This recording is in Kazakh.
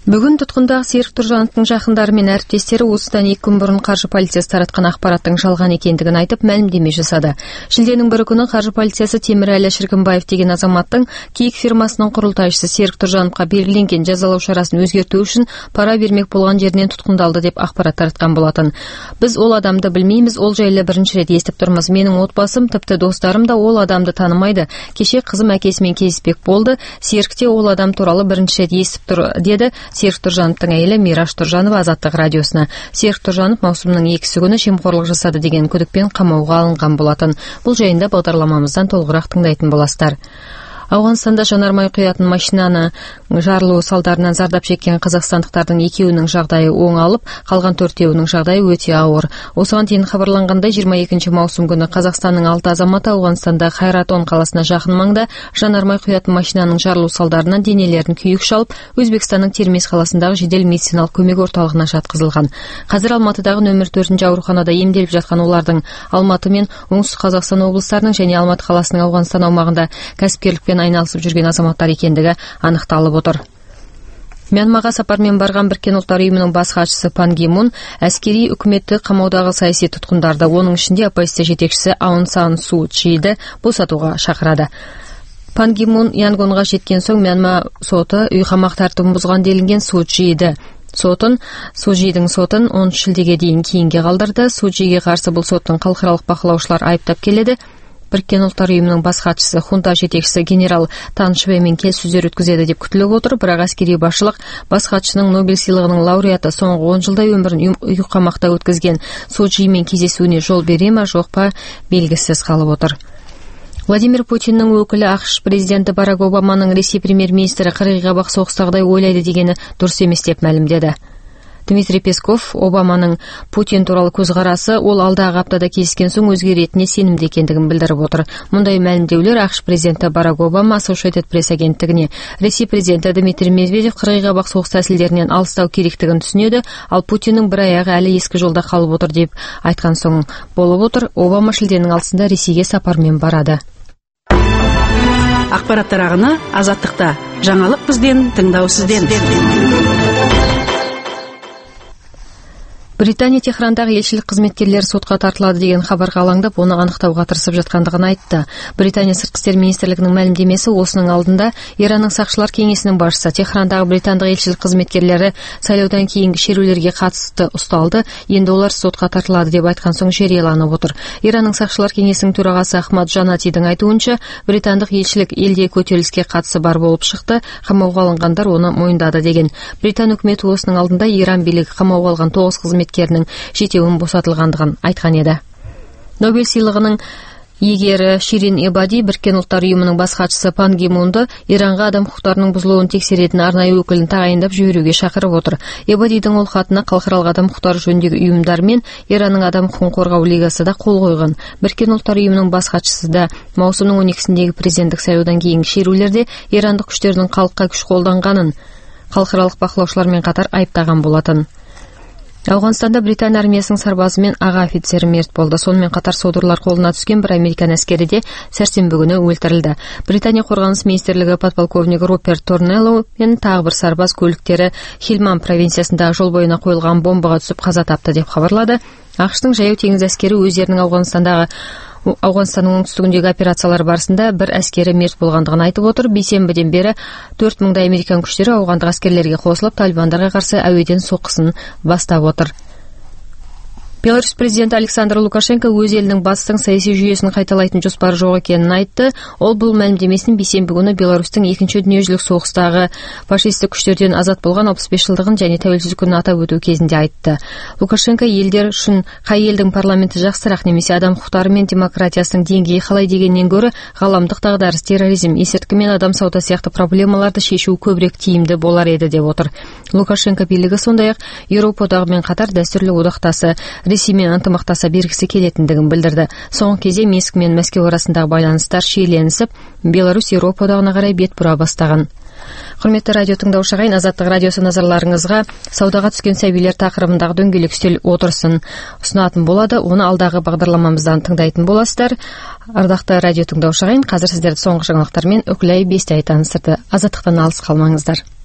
Бүгін тұтқындағы Серік Тұржановтың жақындары мен әріптестері осыдан 2 күн бұрын қаржы полициясы таратқан ақпараттың жалған екендігін айтып мәлімдеме жасады. Шілденің 1 күні қаржы полициясы Темірәлі Шіркінбаев деген азаматтың киік фирмасының құрылтайшысы Серік Тұржановқа белгіленген жазалау шарасын өзгерту үшін пара бермек болған жерінен тұтқындалды деп ақпарат таратқан болатын. Біз ол адамды білмейміз, ол жайлы бірінші рет естіп тұрмыз. Менің отбасым, тіпті достарым да ол адамды танымайды. Кеше қызым әкесімен кездеспек болды. Серік те ол адам туралы бірінші рет естіп тұр, деді Серік Тұржановтың әйелі Мираш Тұржанова Азаттық радиосына. Серік Тұржанов маусымның 2 күні жемқорлық жасады деген күдікпен қамауға алынған болатын. Бұл жайында бағдарламамыздан толығырақ тыңдайтын боласыздар. Ауғанстанда жанармай құятын машинаны жарылу салдарынан зардап шеккен қазақстандықтардың 2-інің жағдайы оңалып, қалған 4-інің жағдайы өте ауыр. Осыған дейін хабарланғандай 22 маусым күні Қазақстанның 6 азаматы Ауғанстанда Хайратон қаласына жақын маңда жанармай құятын машинаның жарылу салдарынан денелерін күйік шалып, Өзбекстанның Термез қаласындағы жедел медициналық көмек орталығына жатқызылған. Қазір Алматыдағы нөмір 4-ші ауруханада емделіп жатқан олардың Алматы мен Оңтүстік Қазақстан облыстарының және Алматы қаласының Ауғанстан аумағында кәсіпкерлікпен айналысып жүрген азаматтар екендігі анықталып отыр. Мьянмаға сапармен барған Біріккен ұлттар ұйымының бас хатшысы Пан Ги Мун әскери үкіметті қамаудағы саяси тұтқындарды, оның ішінде оппозиция жетекшісі Аун Сан Су Чиді босатуға шақырады. Пан Ги Мун Янгонға жеткен соң Мьянма соты үй-қамақ тәртібін бұзған делінген Су Чиді Сужидің сотын 10 шілдеге дейін кейінге қалдырды. Сужиге қарсы бұл соттың халықаралық бақылаушылар айыптап келеді. Біріккен ұлттар ұйымының бас хатшысы хунта жетекшісі генерал Тан Швеймен келіссөздер өткізеді деп күтіліп отыр, бірақ әскери басшылық бас хатшының Нобель сыйлығының лауреаты соңғы 10 жылда өмірін үй-қамақта өткізген Сужимен кездесуіне жол бере ме жоқ па белгісіз қалып отыр. Владимир Путиннің өкілі ақш президенті Барак Обаманың Ресей премьер-министрі қырғиқабақ соғыстағыдай ойлайды дегені дұрыс емес деп мәлімдеді. Дмитрий Песков Обаманың Путин туралы көзқарасы ол алдағы аптада кездескен соң өзгеретініне сенімді екендігін білдіріп отыр. Мұндай мәлімдеулер ақш президенті Барак Обама Associated Press агенттігіне Ресей президенті Дмитрий Медведев қырғиқабақ соғыс тәсілдерінен алыстау керектігін түсінеді, ал Путиннің бір аяғы әлі ескі жолда қалып отыр деп айтқан соң болып отыр. Обама шілденің 6-сында Ресейге сапармен барады. Ақпараттар ағыны Азаттықта. Жаңалық бізден, тыңдау сізден. Британия Техрандағы елшілік қызметкерлері сотқа тартылады деген хабарға алаңдап, оны анықтауға тырысып жатқандығын айтты. Британия сыртқы істер министрлігінің мәлімдемесі осының алдында Иранның сақшылар кеңесінің басшысы Техрандағы британдық елшілік қызметкерлері сайлаудан кейінгі шерулерге қатысты ұсталды, енді олар сотқа тартылады деп айтқан соң жарияланып отыр. Иранның сақшылар кеңесінің төрағасы Ахмад Жанатидің айтуынша, британдық елшілік елде көтеріліске қатысы бар болып шықты, қамауға алынғандар оны мойындады деген. Британ үкіметі осының алдында Иран билігі қамауға алған 9 қызметкерінің жетеуін босатылғандығын айтқан еді. Нобель сыйлығының иегері Ширин Эбади Біріккен ұлттар ұйымының бас хатшысы Пан Ги Мунды Иранға адам құқықтарының бұзылуын тексеретін арнайы өкілін тағайындап жіберуге шақырып отыр. Эбадидің ол хатына халықаралық адам құқықтары жөніндегі ұйымдар мен Иранның адам құқығын қорғау лигасы да қол қойған. Біріккен ұлттар ұйымының бас хатшысы да маусымның 12-сіндегі президенттік сайлаудан кейінгі шерулерде ирандық күштердің халыққа күш қолданғанын халықаралық бақылаушылармен қатар айыптаған болатын. Ауғанстанда Британ армиясының сарбазы мен аға офицері мерт болды. Сонымен қатар содырлар қолына түскен бір американ әскері де сәрсенбі күні өлтірілді. Британия қорғаныс министрлігі подполковнигі Руперт Торнелло мен тағы бір сарбаз көліктері Хилман провинциясындағы жол бойына қойылған бомбаға түсіп қаза тапты деп хабарлады. ақш-тың жаяу теңіз әскері өздерінің Ауғанстанның оңтүстігіндегі операциялар барысында бір әскері мерт болғандығын айтып отыр. Бейсенбіден бері 4000-дай американ күштері ауғандық әскерлерге қосылып, талибандарға қарсы әуеден соққысын бастап отыр. Беларусь президенті Александр Лукашенко өз елінің батыстың саяси жүйесін қайталайтын жоспары жоқ екенін айтты. Ол бұл мәлімдемесін бейсенбі күні Беларусьтың екінші дүниежүзілік соғыстағы фашистік күштерден азат болған 65 жылдығын және тәуелсіздік күнін атап өту кезінде айтты. Лукашенко елдер үшін қай елдің парламенті жақсырақ немесе адам құқықтары мен демократиясының деңгейі қалай дегеннен гөрі ғаламдық дағдарыс, терроризм, есірткі мен адам сауда сияқты проблемаларды шешу көбірек тиімді болар еді деп отыр. Лукашенко билігі сондай-ақ Еуропа одағымен қатар дәстүрлі одақтасы Ресеймен ынтымақтаса бергісі келетіндігін білдірді. Соңғы кезде Минск мен Мәскеу арасындағы байланыстар шиеленісіп, Беларусь Еуропа одағына қарай бет бұра бастаған. Құрметті радио тыңдаушы ағайын, Азаттық радиосы назарларыңызға саудаға түскен сәбилер тақырыбындағы дөңгелек үстел отырысын ұсынатын болады. Оны алдағы бағдарламамыздан тыңдайтын боласыздар. Ардақты радио тыңдаушы ағайын, қазір сіздерді соңғы жаңалықтармен Үкілай Бестай таныстырды. Азаттықтан алыс қалмаңыздар.